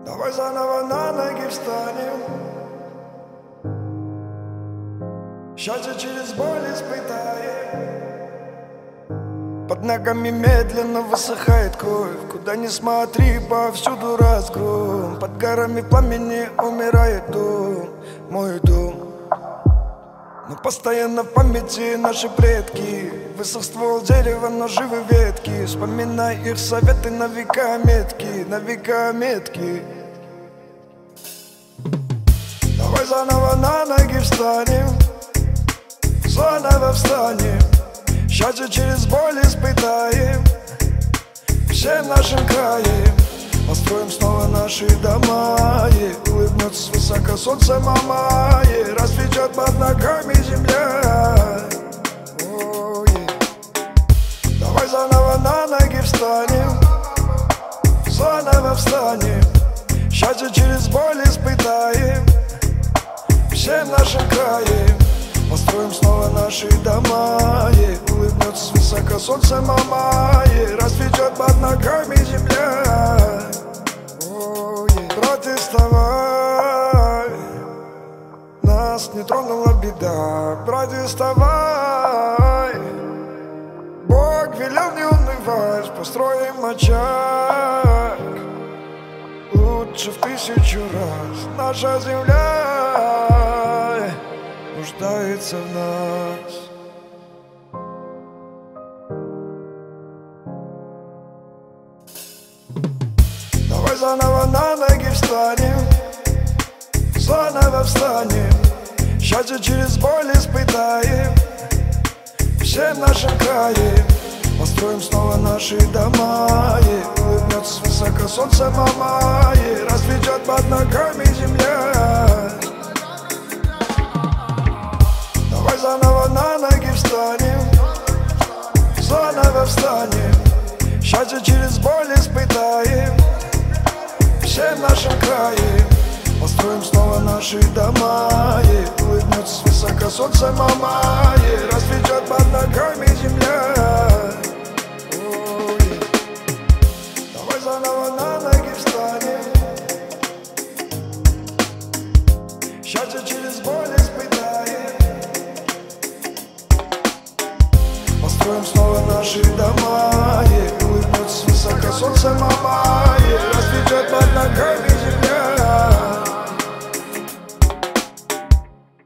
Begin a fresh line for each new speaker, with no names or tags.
Давай заново на ноги встанем. Счастье через боль испытаем. Под ногами медленно высыхает кровь. Куда ни смотри, повсюду разгром. Под горами пламени умирает дом, мой дом. Но постоянно в памяти наши предки. Высох ствол дерева, но живы ветки. Вспоминай их советы на века метки, на века метки. Давай заново на ноги встанем. Заново встанем. Счастье через боль испытаем. Всем нашим краем построим снова наши дома. Улыбнется свысока солнце мама. Расцветет под ногами земля. Давай заново на ноги встанем. Заново встанем. Счастье через боль испытаем. Всем нашим краем построим снова наши дома. Улыбнется свысока солнце мама. Расцветет под ногами земля. Протестовай, нас не тронула беда. Протестовай, Бог велел не унывать. Построим очаг лучше в 1000 раз. Наша земля нуждается в нас. Давай заново на ноги встанем. Заново встанем. Счастье через боль испытаем. Всем нашим краем построим снова наши дома. Улыбнется свысока солнце мама. Расцветет под ногами земля. Давай заново на ноги встанем. Заново встанем. Счастье через боль испытаем. Всем нашим краем построим снова наши дома. Улыбнется свысока солнце мама. Расцветет под ногами земля. Давай заново на ноги встанем. Счастье через боль испытаем. Построим снова наши дома. Улыбнется свысока солнце мама. Расцветет под ногами земля.